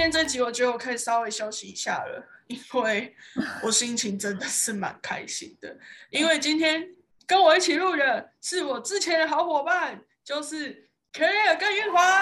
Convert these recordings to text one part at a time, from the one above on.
天这集我觉得我可以稍微休息一下了，因为我心情真的是蛮开心的，因为今天跟我一起录的是我之前的好伙伴，就是Claire跟云华。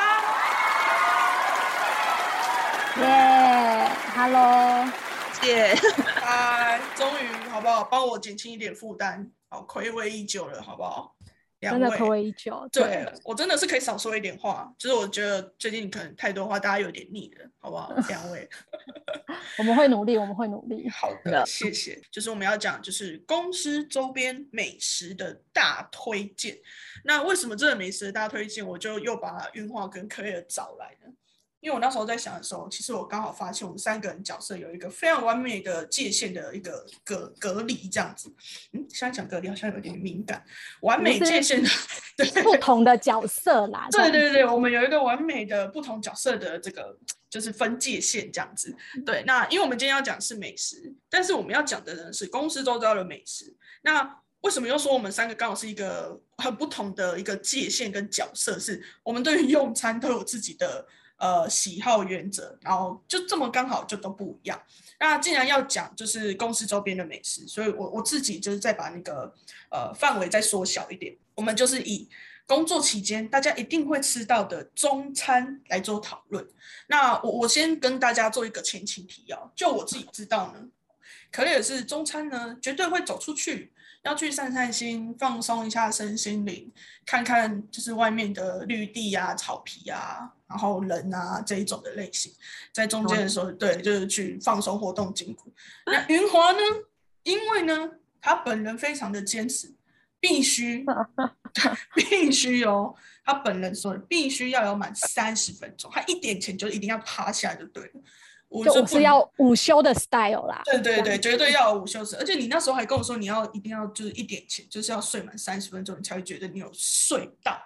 耶 ，Hello， 谢， 嗨，终于好不好？帮我减轻一点负担，好，暌违已久了，好不好？ 真的暌违已久。 对，我真的是可以少说一点话，就是我觉得最近可能太多话，大家有点腻了，好不好？两位， 我们会努力，我们会努力。 好的，谢谢。就是我们要讲，就是公司周边美食的大推荐。那为什么这个美食的大推荐，我就又把云华跟柯尔找来呢？因为我那时候在想的时候，其实我刚好发现我们三个人角色有一个非常完美的界限的一个隔离，这样子。现在讲隔离好像有点敏感，完美界限的不同的角色啦。 对对对，我们有一个完美的不同角色的这个就是分界线这样子。对，那因为我们今天要讲是美食，但是我们要讲的呢是公司周遭的美食。那为什么又说我们三个刚好是一个很不同的一个界限跟角色？是我们对于用餐都有自己的喜好原则，然后就这么刚好就都不一样。那既然要讲就是公司周边的美食，所以我自己就是再把那个范围再缩小一点，我们就是以工作期间大家一定会吃到的中餐来做讨论。那我先跟大家做一个前情提要，就我自己知道呢，可也是中餐呢绝对会走出去，要去散散心，放松一下身心灵，看看就是外面的绿地啊、草皮啊，然后人啊这一种的类型，在中间的时候，对，就是去放松活动筋骨。那云华呢，因为呢他本人非常的坚持，必须哦，他本人说必须要有满30分钟，他一点前就一定要趴下就对了。 我是要午休的 style 啦。 对对对，绝对要有午休时。而且你那时候还跟我说，你一定要就是一点前，就是要睡满30分钟，你才会觉得你有睡到。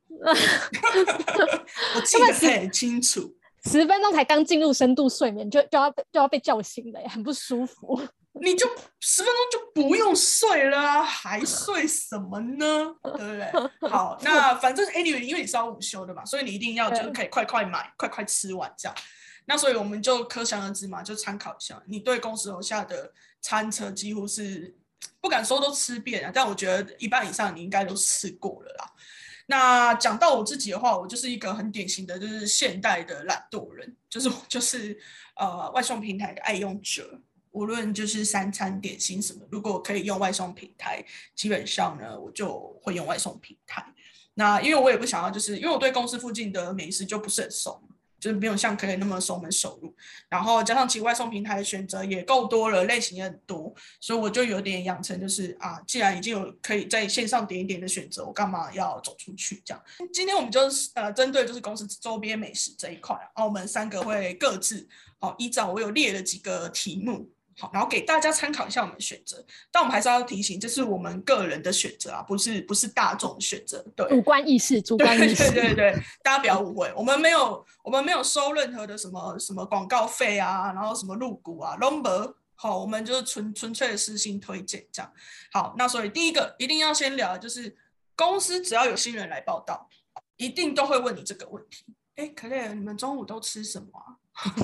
我记得很清楚 ，10分钟才刚进入深度睡眠，就要被叫醒了，很不舒服。 你就10分钟就不用睡了啊，还睡什么呢？对不对？好，那反正 anyway， 因为你是要午休的嘛，所以你一定要就是可以快快买，快快吃完这样。那所以我们就可想而知嘛，就参考一下。你对公司楼下的餐车几乎是不敢说都吃遍了，但我觉得一半以上你应该都吃过了啦。那讲到我自己的话，我就是一个很典型的，就是现代的懒惰人，就是外送平台的爱用者。无论就是三餐点心什么，如果可以用外送平台，基本上呢我就会用外送平台。那因为我也不想要，就是因为我对公司附近的美食就不是很熟，就是没有像可以那么熟门熟路，然后加上其实外送平台的选择也够多了，类型也很多，所以我就有点养成就是既然已经有可以在线上点一点的选择，我干嘛要走出去这样？今天我们就针对就是公司周边美食这一块，我们三个会各自依照我有列了几个题目。好，然后给大家参考一下我们的选择，但我们还是要提醒，这是我们个人的选择啊，不是大众的选择。对， 主观意识， 对，大家不要误会，我们没有收任何的什么广告费啊，然后什么入股啊，都没有。好，我们就是纯粹的私心推荐这样。好，那所以第一个一定要先聊，就是公司只要有新人来报道，一定都会问你这个问题。可乐，你们中午都吃什么啊？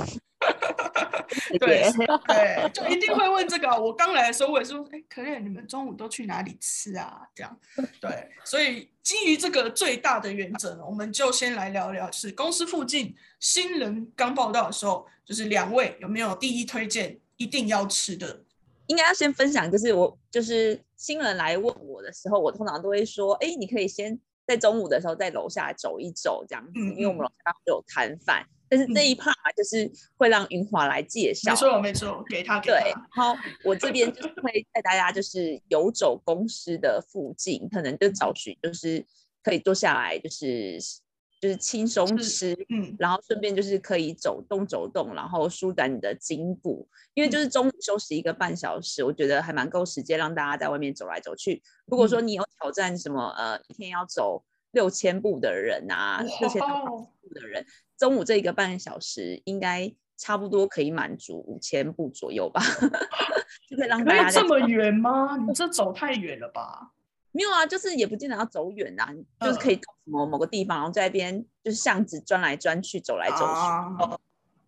对，就一定会问这个。我刚来的时候，我也是说，可乐，你们中午都去哪里吃啊？这样，对，所以基于这个最大的原则呢，我们就先来聊聊，就是公司附近新人刚报道的时候，就是两位有没有第一推荐一定要吃的？ 应该要先分享，就是新人来问我的时候，我通常都会说，你可以先在中午的时候在楼下走一走这样子，因为我们楼下有摊贩。但是这一 part 就是会让云华来介绍， 没错，给他。 对，然后我这边就是会带大家就是游走公司的附近，可能就找寻就是可以坐下来就是轻松吃，然后顺便就是可以走动，然后舒展你的筋骨，因为就是中午休息1个半小时，我觉得还蛮够时间让大家在外面走来走去。如果说你有挑战什么一天要走6000步的人啊，6000步的人，中午这1个半小时应该差不多可以满足5000步左右吧。就可以让大家这么远吗？你这走太远了吧？ 没有啊，就是也不见得要走远啊，就是可以到某个地方，然后在那边就是巷子钻来钻去，走来走去。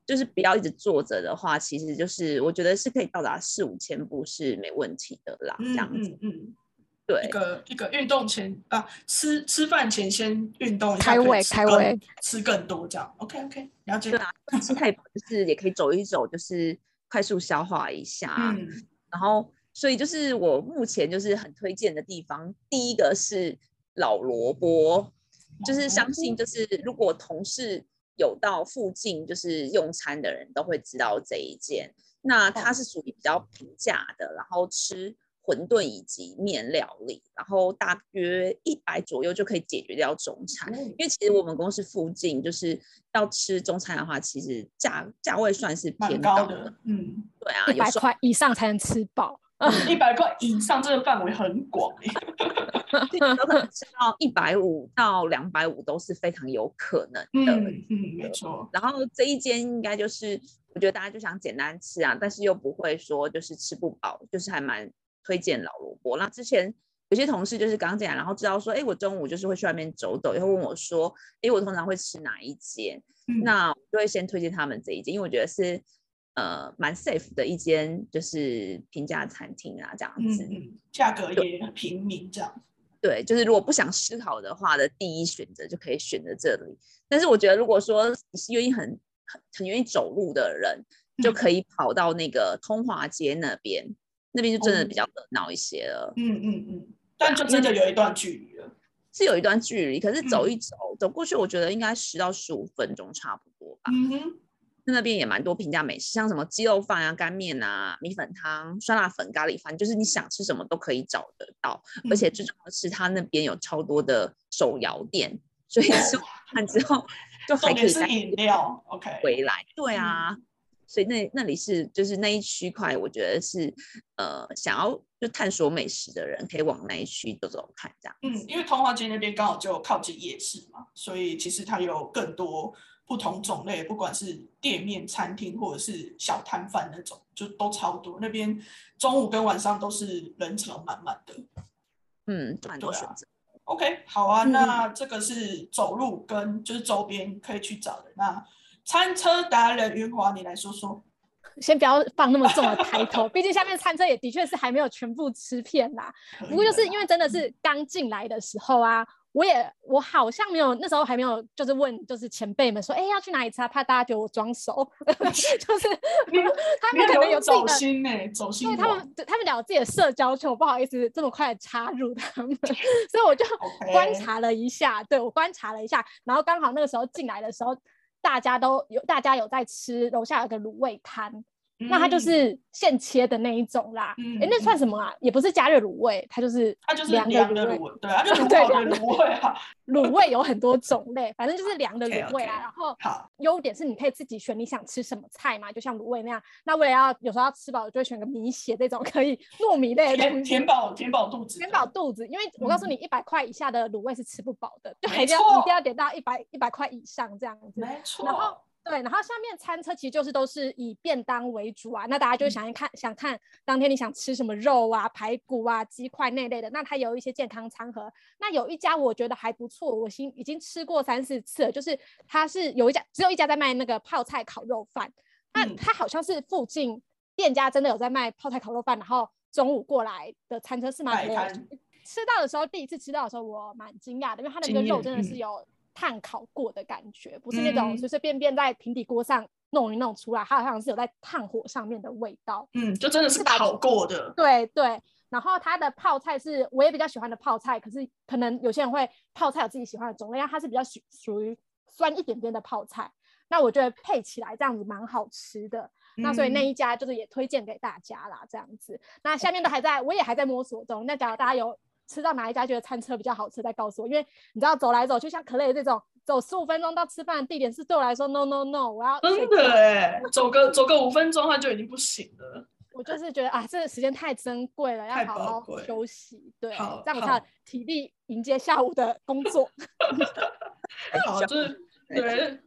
就是不要一直坐着的话，其实就是我觉得是可以到达4、5千步是没问题的啦，这样子。对， 一个运动前啊，吃饭前先运动一下， 开胃， 吃更多这样。OK， 了解。 对啊，吃太饱就是也可以走一走，就是快速消化一下。然后所以就是我目前就是很推荐的地方，第一个是老萝卜，就是相信就是如果同事有到附近就是用餐的人都会知道这一间。那它是属于比较平价的，然后吃馄饨以及面料理，然后大约100左右就可以解决掉中餐。因为其实我们公司附近就是要吃中餐的话，其实价位算是偏高的。对啊 ，100块以上才能吃饱。 100块以上这个范围很广有可能吃到150到250都是非常有可能的。 没错。 然后这一间应该就是我觉得大家就想简单吃啊，但是又不会说就是吃不饱，就是还蛮推荐老萝卜。那之前有些同事就是刚进来，然后知道说，我中午就是会去外面走走，也会问我说，我通常会吃哪一间？那我就会先推荐他们这一间，因为我觉得是蛮 safe 的一间，就是平价餐厅啊，这样子， 价格也很平民这样。 对，就是如果不想吃好的话的第一选择就可以选择这里。但是我觉得如果说你是愿意很愿意走路的人，就可以跑到那个通化街那边就真的比较热闹一些了。 但就真的有一段距离了， 是有一段距离，可是走一走，走过去，我觉得应该10到15分钟差不多吧。那边也蛮多平价美食，像什么鸡肉饭啊、干面啊、米粉汤、酸辣粉、咖喱饭，就是你想吃什么都可以找得到。而且最重要的是，他那边有超多的手摇店，所以吃完之后就还可以带饮料 ，OK， 回来。对啊，所以那里是就是那一区块，我觉得是想要就探索美食的人可以往那一区走走看这样。 因为通化街那边刚好就靠近夜市嘛，所以其实它有更多不同种类，不管是店面、餐厅或者是小摊贩那种，就都超多。那边中午跟晚上都是人潮满满的。 蛮多选择。 OK， 好啊，那这个是走路跟就是周边可以去找的。那餐车达人云华，你来说说。 先不要放那么重的抬头，毕竟下面餐车也的确是还没有全部吃遍啦。不过就是因为真的是刚进来的时候啊，我好像没有那时候还没有就是问就是前辈们说，要去哪里吃啊？怕大家觉得我装熟，就是他们可能有走心走心。 对，他们聊自己的社交圈，我不好意思这么快插入他们，所以我就观察了一下，对，我观察了一下，然后刚好那个时候进来的时候。大家有在吃，楼下有个卤味摊，那它就是现切的那一种啦。那算什么啊？也不是加热卤味，它就是凉的卤味。 对，它就是卤好的卤味啊。 卤味有很多种类，反正就是凉的卤味啊。然后优点是你可以自己选你想吃什么菜嘛，就像卤味那样。那为了有时候要吃饱，我就会选个米血这种可以糯米类的东西， 填饱肚子。 填饱肚子，因为我告诉你，100块以下的卤味是吃不饱的，就一定要点到100块以上这样子。 没错。 然后对，然后下面餐车其实就是都是以便当为主啊，那大家就想看当天你想吃什么肉啊、排骨啊、鸡块那类的，那它有一些健康餐盒。那有一家我觉得还不错，我已经吃过3、4次了，就是它是只有一家在卖那个泡菜烤肉饭，那它好像是附近店家真的有在卖泡菜烤肉饭，然后中午过来的餐车是吗？吃到的时候，第一次吃到的时候我蛮惊讶的，因为它的那个肉真的是有炭烤过的感觉，不是那种随随便便在平底锅上弄一弄出来，它好像是有在炭火上面的味道。 就真的是烤过的。 对对，然后它的泡菜是我也比较喜欢的泡菜，可是可能有些人会泡菜有自己喜欢的种类，它是比较属于酸一点点的泡菜，那我觉得配起来这样子蛮好吃的。那所以那一家就是也推荐给大家啦，这样子。那下面我也还在摸索中。那假如大家有吃到哪一家觉得餐车比较好吃，再告诉我，因为你知道走来走去，像可乐这种走15分钟到吃饭的地点是对我来说 no， 我要真的走个5分钟它就已经不行了。 我就是觉得这个时间太珍贵了，要好好休息，对，这样我才有体力迎接下午的工作。 好，就是对。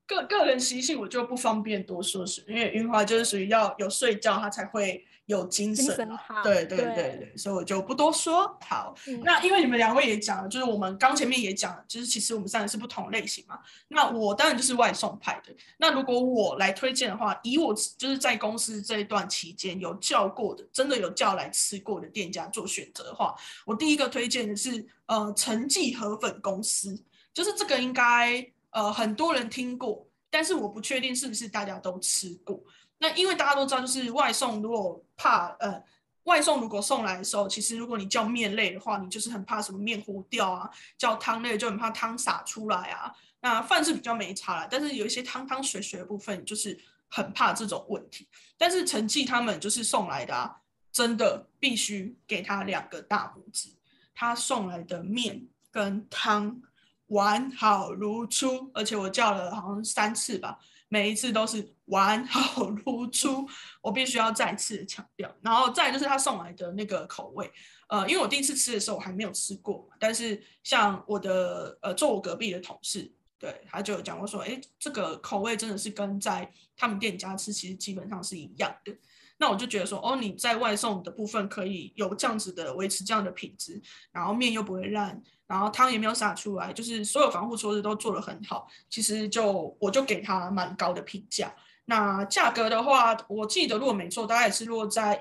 个人习性我就不方便多说，因为云华就是属于要有睡觉他才会有精神啊，对，所以我就不多说。好，那因为你们2位也讲了，就是我们刚前面也讲了，就是其实我们3个是不同类型嘛。那我当然就是外送派的。那如果我来推荐的话，以我就是在公司这一段期间有叫过的，真的有叫来吃过的店家做选择的话，我第一个推荐的是陈记河粉公司，就是这个应该很多人听过，但是我不确定是不是大家都吃过。那因为大家都知道，就是外送如果外送如果送来的时候，其实如果你叫面类的话，你就是很怕什么面糊掉啊；叫汤类就很怕汤洒出来啊。那饭是比较没差啦，但是有一些汤水的部分，就是很怕这种问题。但是陈记他们就是送来的啊，真的必须给他2个大拇指。他送来的面跟汤完好如初，而且我叫了好像3次吧。每一次都是完好如初，我必须要再次的强调。然后再来就是他送来的那个口味，因为我第一次吃的时候我还没有吃过，但是像我的坐我隔壁的同事，对，他就有讲过说，这个口味真的是跟在他们店家吃其实基本上是一样的。那我就觉得说，你在外送的部分可以有这样子的维持这样的品质，然后面又不会烂，然后汤也没有洒出来，就是所有防护措施都做得很好，其实我就给他蛮高的评价。那价格的话，我记得如果没错，大概也是落在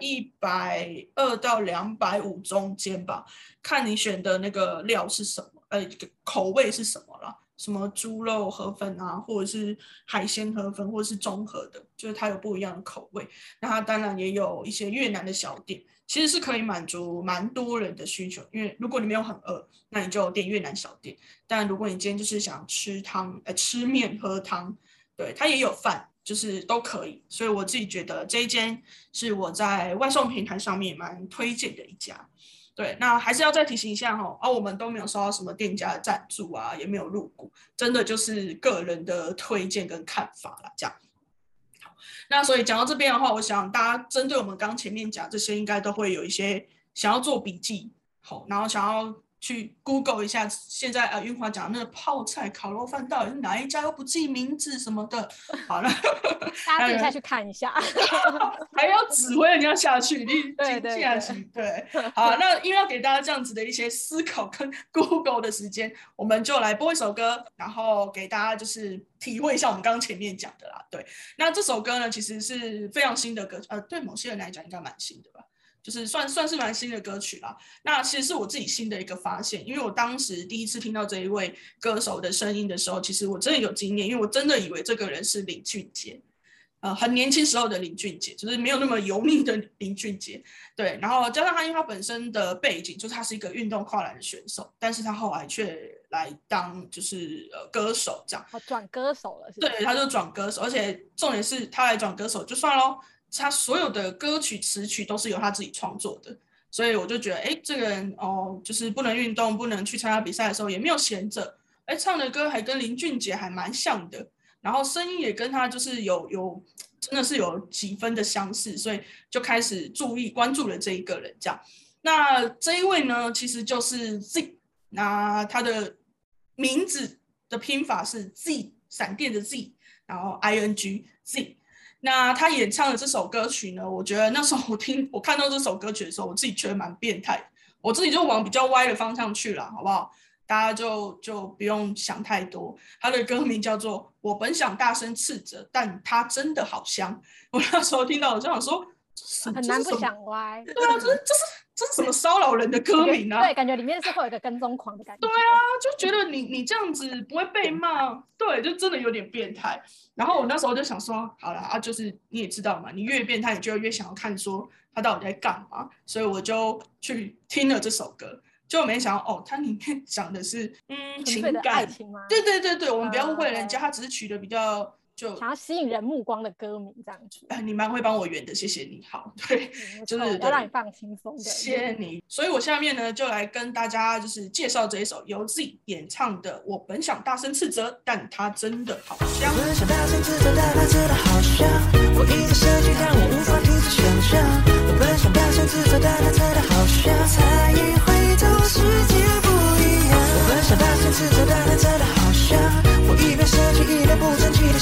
120到250中间吧，看你选的那个料是什么，口味是什么啦。什么猪肉河粉啊，或者是海鲜河粉，或者是综合的，就是它有不一样的口味。那它当然也有一些越南的小店，其实是可以满足蛮多人的需求。因为如果你没有很饿，那你就点越南小店。但如果你今天就是想吃汤、吃面喝汤，对，它也有饭，就是都可以。所以我自己觉得这一间是我在外送平台上面蛮推荐的一家。对，那还是要再提醒一下我们都没有收到什么店家的赞助啊，也没有入股，真的就是个人的推荐跟看法啦，这样。好，那所以讲到这边的话，我想大家针对我们刚前面讲这些，应该都会有一些想要做笔记，好，然后想要去 Google 一下现在云华讲的那个泡菜烤肉饭到底是哪一家，又不记名字什么的。好了， 大家自己下去看一下， 还要指挥人家下去，你下去。对，好，那因为要给大家这样子的一些思考跟 Google 的时间，我们就来播一首歌，然后给大家就是体会一下我们刚刚前面讲的啦。对，那这首歌呢，其实是非常新的歌，对某些人来讲应该蛮新的吧。就是算是蛮新的歌曲啦。那其实是我自己新的一个发现，因为我当时第一次听到这一位歌手的声音的时候，其实我真的有惊艳，因为我真的以为这个人是林俊杰，很年轻时候的林俊杰，就是没有那么油腻的林俊杰。对，然后加上他因为他本身的背景，就是他是一个运动跨栏的选手，但是他后来却来当就是歌手这样。 转歌手了是不是？ 对，他就转歌手，而且重点是他来转歌手就算咯。他所有的歌曲词曲都是由他自己创作的，所以我就觉得这个人就是不能运动不能去参加比赛的时候也没有闲着，唱的歌还跟林俊杰还蛮像的，然后声音也跟他就是有真的是有几分的相似，所以就开始关注了这一个人这样。那这一位呢其实就是 Z， 那他的名字的拼法是 Z 闪电的 Z， 然后 ING Z。那他演唱的这首歌曲呢，我觉得那时候我看到这首歌曲的时候，我自己觉得蛮变态的，我自己就往比较歪的方向去了，好不好？大家就不用想太多。他的歌名叫做《我本想大声斥责，但它真的好香》。我那时候听到我就想说， 很难不想歪。 对啊，这是什么骚扰人的歌名啊？ 对，感觉里面是会有一个跟踪狂的感觉。 对啊，就觉得你这样子不会被骂，对，就真的有点变态。然后我那时候就想说，好啦，就是你也知道嘛，你越变态，你就越想要看说他到底在干嘛，所以我就去听了这首歌，就没想到它里面讲的是情感爱情吗？ 对，我们不要误会人家，他只是取得比较。就想要吸引人目光的歌名这样子， 你蛮会帮我圆的，谢谢你。好，对，就是要让你放轻松的， 谢谢你。所以我下面呢就来跟大家就是介绍这一首由 Z 演唱的《我本想大声斥责，但它真的好香》。 我本想大声斥责，但它真的好香。我一直生气，但我无法停止想象。我本想大声斥责，但它真的好香。才一回头，世界不一样。我本想大声斥责，但它真的好香。我一边生气，一边不争气的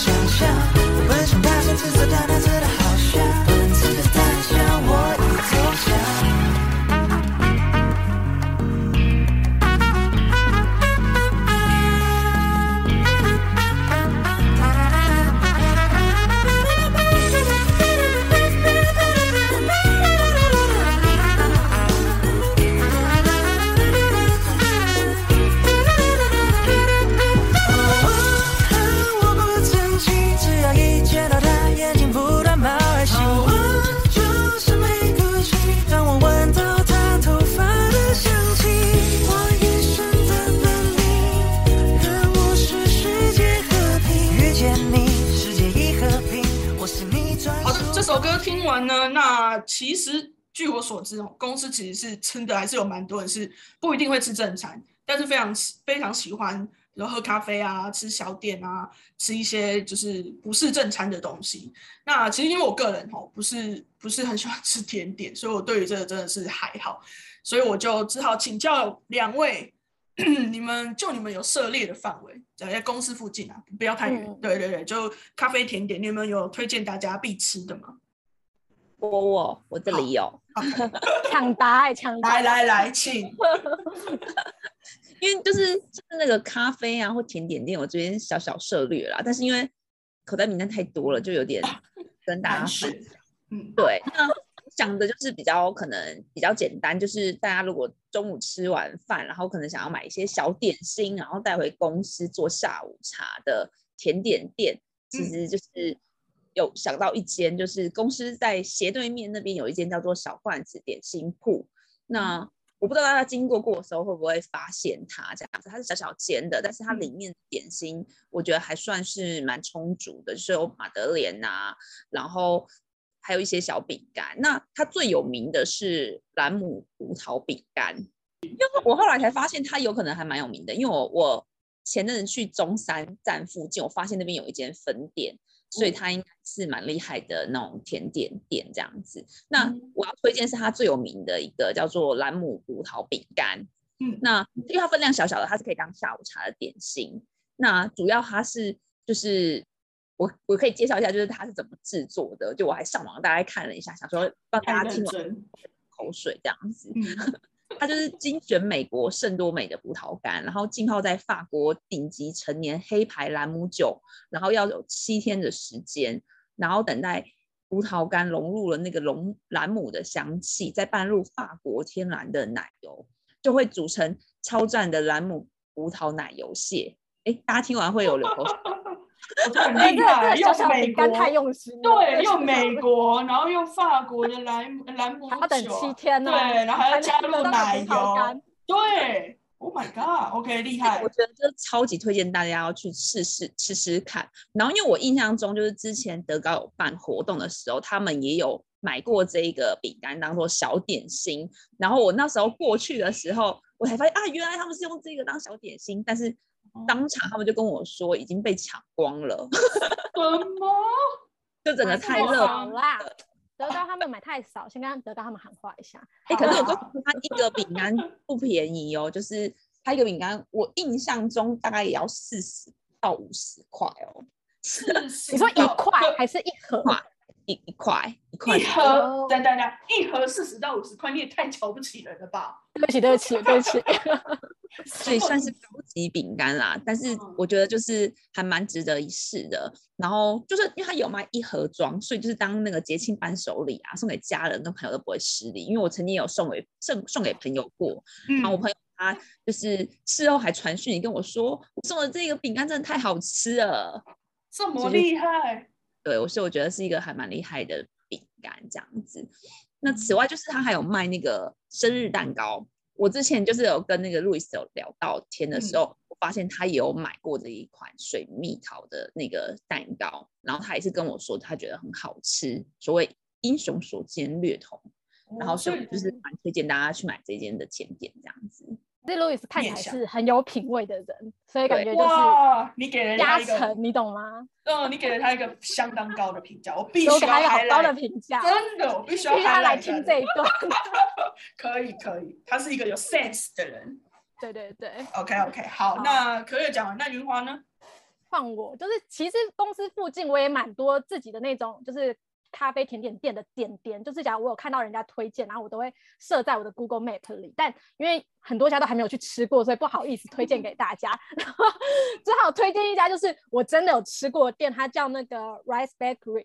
那其实据我所知公司其实是真的还是有蛮多人是不一定会吃正餐，但是非常喜欢比如喝咖啡啊，吃小点啊，吃一些就是不是正餐的东西。那其实因为我个人不是很喜欢吃甜点，所以我对于这个真的是还好，所以我就只好请教2位你们有涉猎的范围，在公司附近啊，不要太远。对对对，就咖啡甜点，你们有推荐大家必吃的吗？ 我这里有。 抢答， 来，请。 因为就是那个咖啡啊或甜点店，我这边小涉略啦，但是因为口袋名单太多了，就有点跟大家分享。对，那讲的就是可能比较简单，就是大家如果中午吃完饭，然后可能想要买一些小点心，然后带回公司做下午茶的甜点店，其实就是有想到一间，就是公司在斜对面那边有一间叫做小罐子点心铺。那我不知道大家经过的时候会不会发现它这样子，它是小小间的，但是它里面的点心我觉得还算是蛮充足的，就是有马德莲啊，然后还有一些小饼干。那它最有名的是兰姆葡萄饼干，因为我后来才发现它有可能还蛮有名的，因为我前阵子去中山站附近，我发现那边有一间分店，所以它应该是蛮厉害的那种甜点店这样子。那我要推荐是它最有名的一个叫做兰姆葡萄饼干。那因为它分量小小的，它是可以当下午茶的点心。那主要它是就是我可以介绍一下，就是它是怎么制作的。就我还上网大概看了一下，想说帮大家听完口水这样子。它就是精选美国圣多美的葡萄干，然后浸泡在法国顶级陈年黑牌兰姆酒，然后要有7天的时间，然后等待葡萄干融入了那个兰姆的香气，再拌入法国天然的奶油，就会组成超赞的兰姆葡萄奶油蟹。大家听完会有流口水。 我觉得很厉害，用美国太用心了， 对，用美国，然后用法国的兰姆酒， 还要等7天呢， 对，然后还要加入奶油，对 ，Oh my God，OK， 厉害！ 我觉得这超级推荐大家要去吃吃看。然后因为我印象中就是之前德高有办活动的时候，他们也有买过这一个饼干当做小点心。然后我那时候过去的时候，我才发现原来他们是用这个当小点心，但是当场他们就跟我说已经被抢光了。 什么？ 就整个太热啦！德高他们买太少，先跟德高他们喊话一下。 可是我告诉他一个饼干不便宜哦，就是他一个饼干，我印象中大概也要40到50块哦。 你说1块还是1盒？ 一块， 一盒，等，一盒40到50块，你也太瞧不起人了吧？ 对不起。 所以算是高级饼干啦，但是我觉得就是还蛮值得一试的。然后就是因为它有卖1盒装，所以就是当那个节庆伴手礼啊，送给家人跟朋友都不会失礼。因为我曾经有送给朋友过，然后我朋友他就是事后还传讯跟我说，我送的这个饼干真的太好吃了， 这么厉害。 对，所以我觉得是一个还蛮厉害的饼干这样子。那此外就是他还有卖那个生日蛋糕，我之前就是有跟那个路易斯有聊到天的时候，我发现他也有买过这一款水蜜桃的那个蛋糕，然后他也是跟我说他觉得很好吃，所谓英雄所见略同，然后所以就是蛮推荐大家去买这间的甜点这样子。 这路易斯看起来是很有品味的人，所以感觉就是你给了加成，你懂吗？ 你给了他一个相当高的评价，我必须要给他一个好高的评价， 真的，我必须要他来听这一段。 可以，他是一个有 sense 的人。 对。 OK， 好，那可以讲完，那云华呢？ 换我，就是其实公司附近我也蛮多自己的那种，就是咖啡甜点店的点，就是假如我有看到人家推荐，然后我都会设在我的 Google Map 里，但因为很多家都还没有去吃过，所以不好意思推荐给大家，然后只好推荐一家就是我真的有吃过的店，它叫那个 Rice Bakery，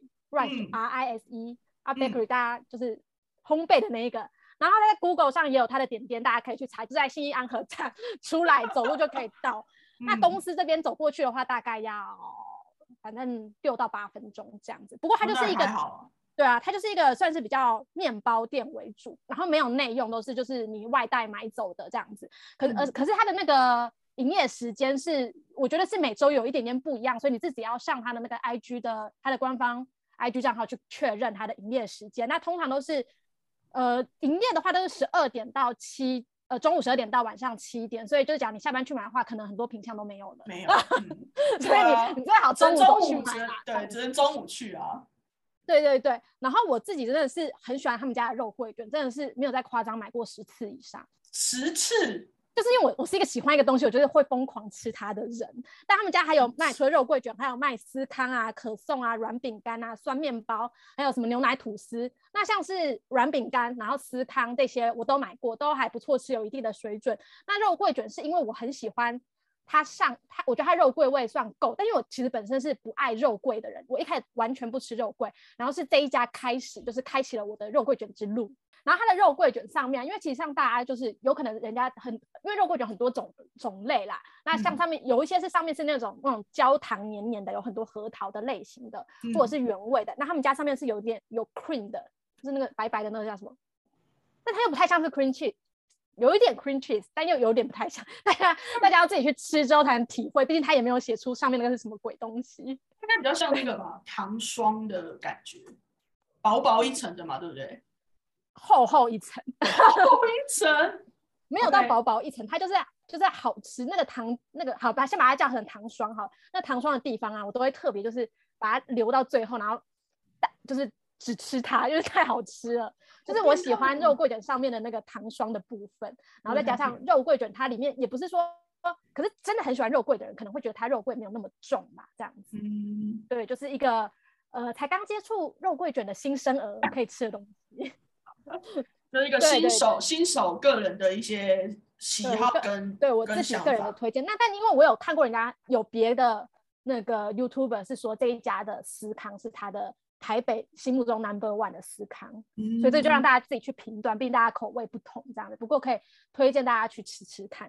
RISE Bakery， 大家就是烘焙的那一个，然后在 Google 上也有它的点，大家可以去查，就在信义安和站出来走路就可以到。那公司这边走过去的话，大概要反正6到8分钟这样子。不过它就是一个，对啊，它就是一个算是比较面包店为主，然后没有内用，都是就是你外带买走的这样子。可是它的那个营业时间是，我觉得是每周有一点点不一样，所以你自己要上它的那个 IG 的它的官方 IG 账号去确认它的营业时间。那通常都是营业的话都是12点到中午12点到晚上7点，所以就是讲你下班去买的话，可能很多品项都没有了。 没有， 所以你最好中午都去买啦。 对，只能中午去啊。 对对对，然后我自己真的是很喜欢他们家的肉桂卷，真的是没有在夸张，买过10次以上。 10次？ 就是因为我是一个喜欢一个东西，我就是会疯狂吃它的人。但他们家还有卖，除了肉桂卷，还有卖司康啊、可颂啊、软饼干啊、酸面包，还有什么牛奶吐司。那像是软饼干，然后司康这些我都买过，都还不错吃，有一定的水准。那肉桂卷是因为我很喜欢我觉得它肉桂味算够，但因为我其实本身是不爱肉桂的人，我一开始完全不吃肉桂，然后是这一家开启了我的肉桂卷之路。然后它的肉桂卷上面，因为其实像大家就是有可能人家因为肉桂卷很多种类啦，那像上面有一些是上面是那种焦糖黏黏的，有很多核桃的类型的，或者是原味的。那他们家上面是有 cream 的，就是那个白白的那个叫什么？但它又不太像是 cream cheese。有一点 cream cheese， 但又有点不太像，大家要自己去吃之后才能体会，毕竟他也没有写出上面那个是什么鬼东西。应该比较像那个吧，糖霜的感觉，薄薄一层的嘛，对不对？ 厚厚一层， 厚一层， 没有到薄薄一层，它就是好吃。那个糖，好，先把它叫成糖霜好，那糖霜的地方啊，我都会特别就是把它留到最后，然后就是只吃它，因为太好吃了。就是我喜欢肉桂卷上面的那个糖霜的部分，然后再加上肉桂卷，它里面也不是说，可是真的很喜欢肉桂的人可能会觉得它肉桂没有那么重嘛，这样子。对，就是一个才刚接触肉桂卷的新生儿可以吃的东西。 就是一个新手个人的一些喜好跟对我自己个人的推荐。那但因为我有看过人家有别的那个 YouTuber 是说这一家的司康是他的台北心目中 No.1 的司康，所以这就让大家自己去评断，毕竟大家口味不同这样的。不过可以推荐大家去吃吃看。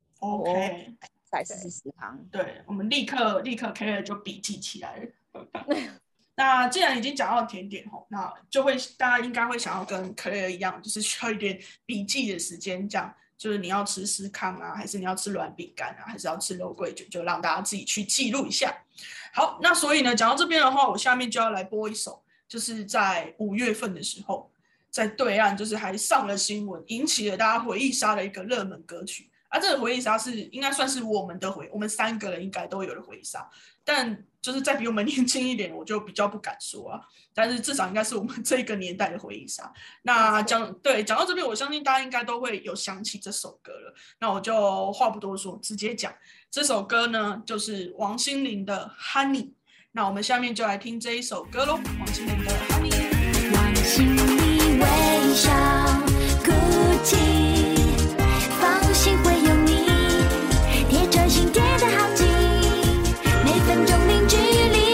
OK， 再试试司康。 对，我们立刻 Claire 就笔记起来了。那既然已经讲到甜点吼，那就会大家应该会想要跟 Claire 一样，就是需要一点笔记的时间，这样就是你要吃司康啊，还是你要吃软饼干啊，还是要吃肉桂卷，就让大家自己去记录一下。好，那所以呢，讲到这边的话，我下面就要来播一首，就是在5月份的时候，在对岸就是还上了新闻，引起了大家回忆杀的一个热门歌曲。这个回忆杀是应该算是我们3个人应该都有的回忆杀，但就是再比我们年轻一点，我就比较不敢说啊。但是至少应该是我们这个年代的回忆杀。那讲到这边，我相信大家应该都会有想起这首歌了。那我就话不多说，直接讲这首歌呢，就是王心凌的《Honey》。那我们下面就来听这一首歌咯，王心凌的《Honey》。 往心里微笑，哭泣。放心会有你，贴着心贴得好紧，每分钟零距离。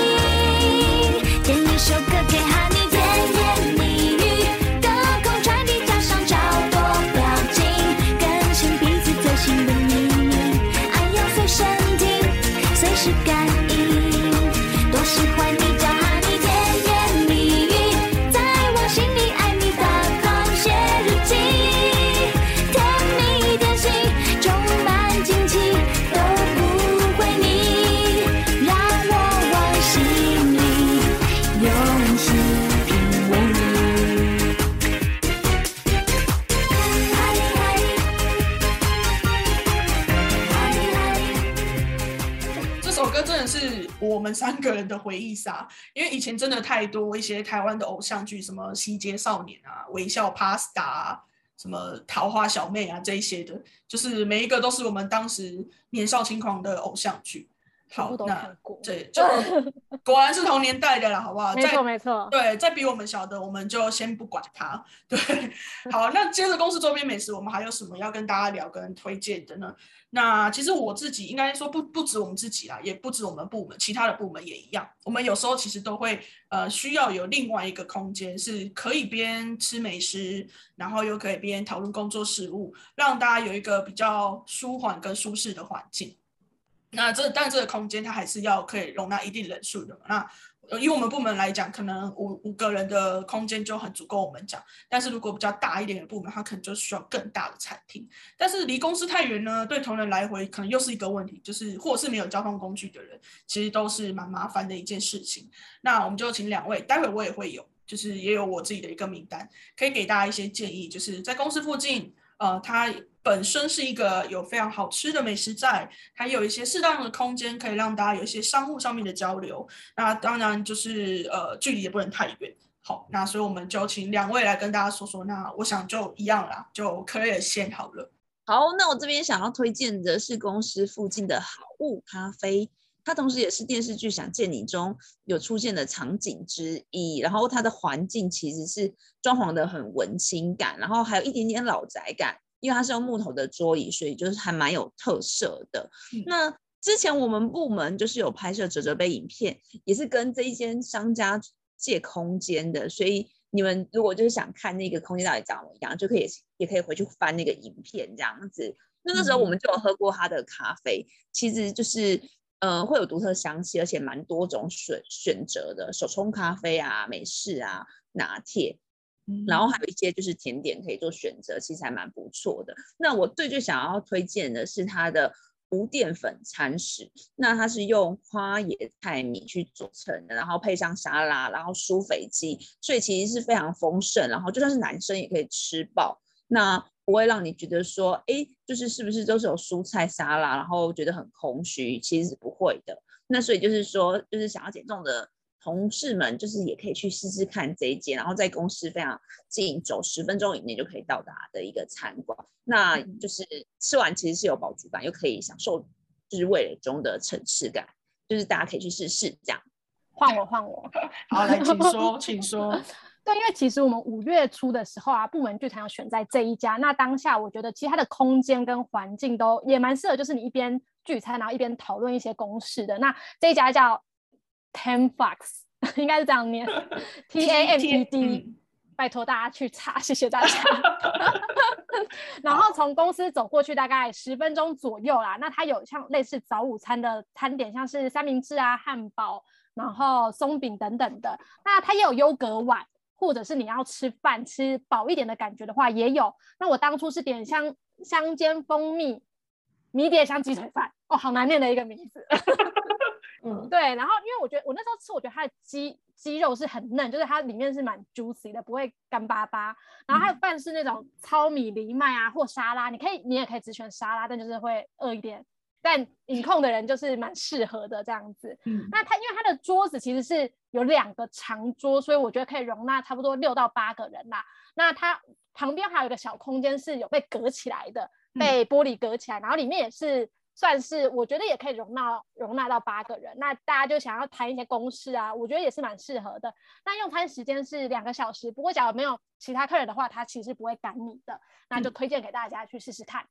点一首歌给Honey，甜言蜜语，隔空传递，加上超多表情，更新彼此最新的秘密。爱要随身听，随时感应，多喜欢你叫Honey，甜言蜜语，在我心里爱你的空写日记。 是我们3个人的回忆杀，因为以前真的太多一些台湾的偶像剧，什么《西街少年》啊、《微笑 Pasta》啊、什么《桃花小妹》啊这一些的，就是每一个都是我们当时年少轻狂的偶像剧。好，那对，就果然是同年代的啦，好不好？ 没错没错。 对，再比我们小的，我们就先不管它。对，好，那接着公司周边美食，我们还有什么要跟大家聊跟推荐的呢？那其实我自己应该说不止我们自己啦，也不止我们部门，其他的部门也一样。我们有时候其实都会需要有另外一个空间，是可以边吃美食，然后又可以边讨论工作事务，让大家有一个比较舒缓跟舒适的环境。 那当然这个空间它还是要可以容纳一定人数的嘛。那以我们部门来讲，可能五个人的空间就很足够我们讲，但是如果比较大一点的部门，它可能就需要更大的餐厅。但是离公司太远呢，对同仁来回可能又是一个问题，就是或是没有交通工具的人，其实都是蛮麻烦的一件事情。那我们就请2位，待会我也会有，就是也有我自己的一个名单，可以给大家一些建议，就是在公司附近，它本身是一个有非常好吃的美食在，还有一些适当的空间可以让大家有一些商务上面的交流。那当然就是距离也不能太远。好，那所以我们就请2位来跟大家说说。那我想就一样啦，就Claire先好了。 好，那我这边想要推荐的是公司附近的好物咖啡，它同时也是电视剧《想见你》中有出现的场景之一。然后它的环境其实是装潢的很文青感，然后还有一点点老宅感。因为它是用木头的桌椅，所以就是还蛮有特色的。那之前我们部门就是有拍摄折折杯影片，也是跟这一间商家借空间的，所以你们如果就是想看那个空间到底长怎么样，就也可以回去翻那个影片这样子。那时候我们就有喝过它的咖啡，其实就是会有独特香气，而且蛮多种选择的，手冲咖啡啊、美式啊、拿铁。然后还有一些就是甜点可以做选择，其实还蛮不错的。那我最想要推荐的是它的无淀粉餐食，那它是用花椰菜米去做成的，然后配上沙拉，然后舒肥鸡，所以其实是非常丰盛，然后就算是男生也可以吃饱，那不会让你觉得说，哎，就是是不是都是有蔬菜沙拉，然后觉得很空虚，其实是不会的。那所以就是说，就是想要减重的同事们就是也可以去试试看这一间，然后在公司非常近，走10分钟以内就可以到达的一个餐馆。那就是吃完其实是有饱足感，又可以享受就是味蕾中的层次感，就是大家可以去试试这样。 换我好，来请说请说。 对，因为其实我们5月初的时候啊，部门剧团有选在这一家。那当下我觉得其实它的空间跟环境都也蛮适合，就是你一边聚餐然后一边讨论一些公事的。那这一家叫 TAMFOX 应该是这样念TAMED， 拜托大家去查，谢谢大家。然后从公司走过去大概10分钟左右啦。那它有像类似早午餐的餐点，像是三明治啊、汉堡，然后松饼等等的。那它也有优格碗，或者是你要吃饭吃饱一点的感觉的话也有。那我当初是点香煎蜂蜜迷迭香鸡腿饭，哦，好难念的一个名字。对，然后因为我觉得我那时候吃，我觉得它的鸡肉是很嫩，就是它里面是蛮 juicy 的，不会干巴巴。然后它的饭是那种糙米藜麦啊或沙拉，你也可以只选沙拉，但就是会饿一点。但饮控的人就是蛮适合的这样子。那因为它的桌子其实是有2个长桌，所以我觉得可以容纳差不多6到8个人啦。那它旁边还有一个小空间是有被隔起来的，被玻璃隔起来，然后里面也是算是我觉得也可以容纳到8个人。那大家就想要谈一些公事啊，我觉得也是蛮适合的。那用餐时间是2个小时，不过假如没有其他客人的话，它其实不会赶你的，那就推荐给大家去试试看。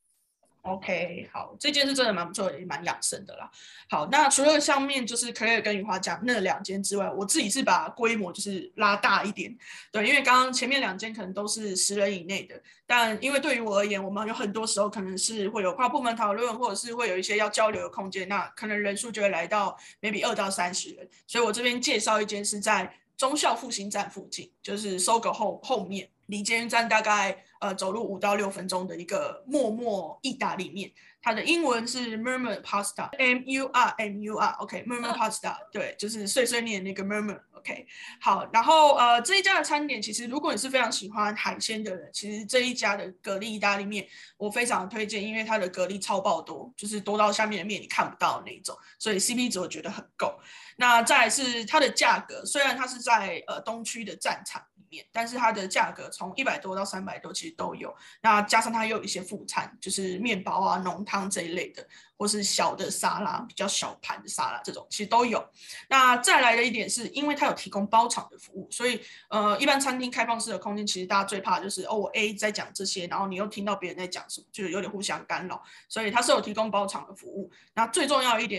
OK， 好，这件是真的蛮不错的，也蛮养生的啦。好，那除了上面就是 Claire 跟雨华讲那2间之外，我自己是把规模就是拉大一点。对，因为刚刚前面2间可能都是10人以内的，但因为对于我而言，我们有很多时候可能是会有跨部门讨论，或者是会有一些要交流的空间，那可能人数就会来到 maybe 2到30人。所以我这边介绍一间是在忠孝复兴站附近，就是SOGO后面，离捷运站大概走路5到6分钟的一个默默意大利面。它的英文是 Murmur Pasta， M-U-R-M-U-R， Murmur Pasta， 对，就是碎碎念那个 Murmur。 OK， 好，然后这一家的餐点，其实如果你是非常喜欢海鲜的人，其实这一家的蛤蜊意大利面我非常推荐，因为它的蛤蜊超爆多，就是多到下面的面你看不到的那种，所以 CP 值我觉得很够。那再来是它的价格，虽然它是在东区的战场里面，但是它的价格从100多到300多其实都有。那加上它又有一些副餐，就是面包啊、浓汤这一类的，或是小的沙拉，比较小盘的沙拉这种其实都有。那再来的一点是，因为它有提供包场的服务，所以一般餐厅开放式的空间，其实大家最怕的就是我 A 在讲这些，然后你又听到别人在讲什么，就是有点互相干扰，所以它是有提供包场的服务。那最重要的一点是，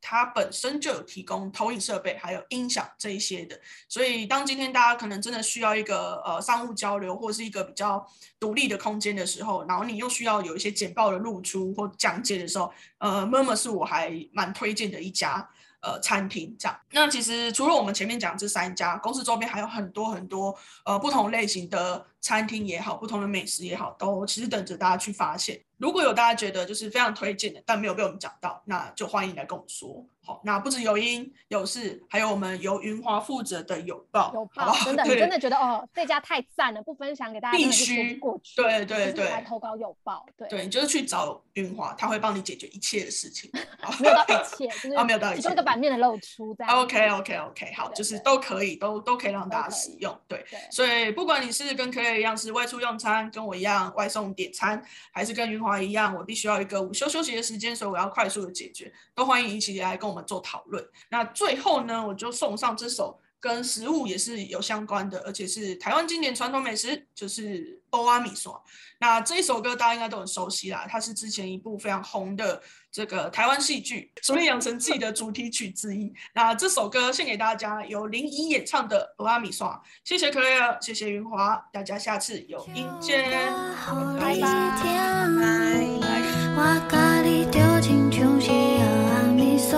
它本身就有提供投影设备还有音响这一些的，所以当今天大家可能真的需要一个商务交流或是一个比较独立的空间的时候，然后你又需要有一些简报的露出或讲解的时候，Murmur 是我还蛮推荐的一家餐厅这样。那其实除了我们前面讲这3家，公司周边还有很多很多不同类型的餐厅也好，不同的美食也好，都其实等着大家去发现。如果有大家觉得就是非常推荐的，但没有被我们讲到，那就欢迎来跟我们说。好，那不止有音有事，还有我们由云华负责的有报， 真的，你真的觉得这家太赞了，不分享给大家必须过去， 对， 来投稿有报， 对，你就是去找云华，他会帮你解决一切的事情。 没有到一切，就是没有到一切， 其中一个版面的露出这样。 OK， 好，就是都可以，都可以让大家使用。对，所以不管你是跟 Claire 一样是外出用餐，跟我一样外送点餐，还是跟云华一样，我必须要一个午休休息的时间，所以我要快速的解决，都欢迎一起来跟我们做讨论。那最后呢，我就送上这首跟食物也是有相关的，而且是台湾经典传统美食，就是蚵仔米线。那这一首歌大家应该都很熟悉啦，它是之前一部非常红的这个台湾戏剧《熟练养成记》的主题曲之一。那这首歌献给大家，由林怡演唱的蚵仔米线。谢谢 Claire， 谢谢云华，大家下次有音见，拜拜。我跟你就亲像是蚵仔米线，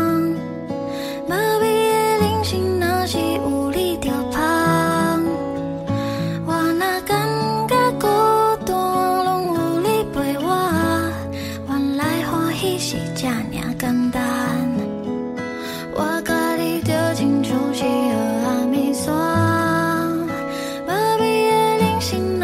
无味的人生若是有你就芳。我若感觉孤单，拢有你陪我，原来欢喜是这么简单。我跟你就亲像是蚵仔米线，无味的人生。